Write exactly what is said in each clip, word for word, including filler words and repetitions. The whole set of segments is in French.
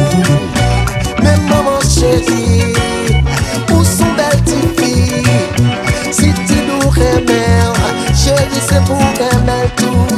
Mais maman chérie, où sont belles petites filles? Si tu nous remets, chérie, c'est pour aimer tout.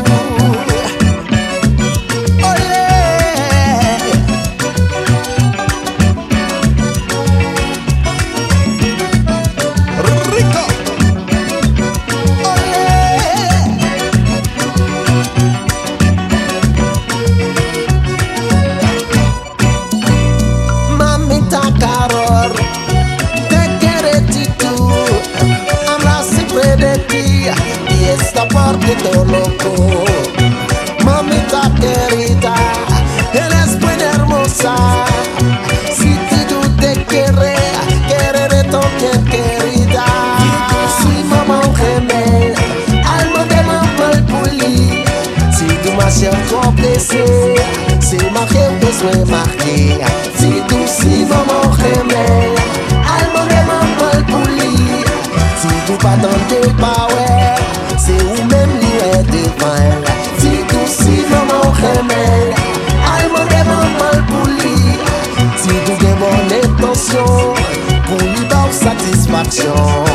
Todo loco, mamita querida, eres buena hermosa. Si tú te quieres, quereré también querida. Si maman remède, alma de maman poli. Si tu m'achètes trop plaisir, c'est marqué ou besoin marqué. Si tu si maman remède, alma de maman poli. Si tu pas dans tes power, c'est où même l'y est devant. Si tu si maman remède, alma de maman poli. Si tu de bonne intention, pour lui donner satisfaction.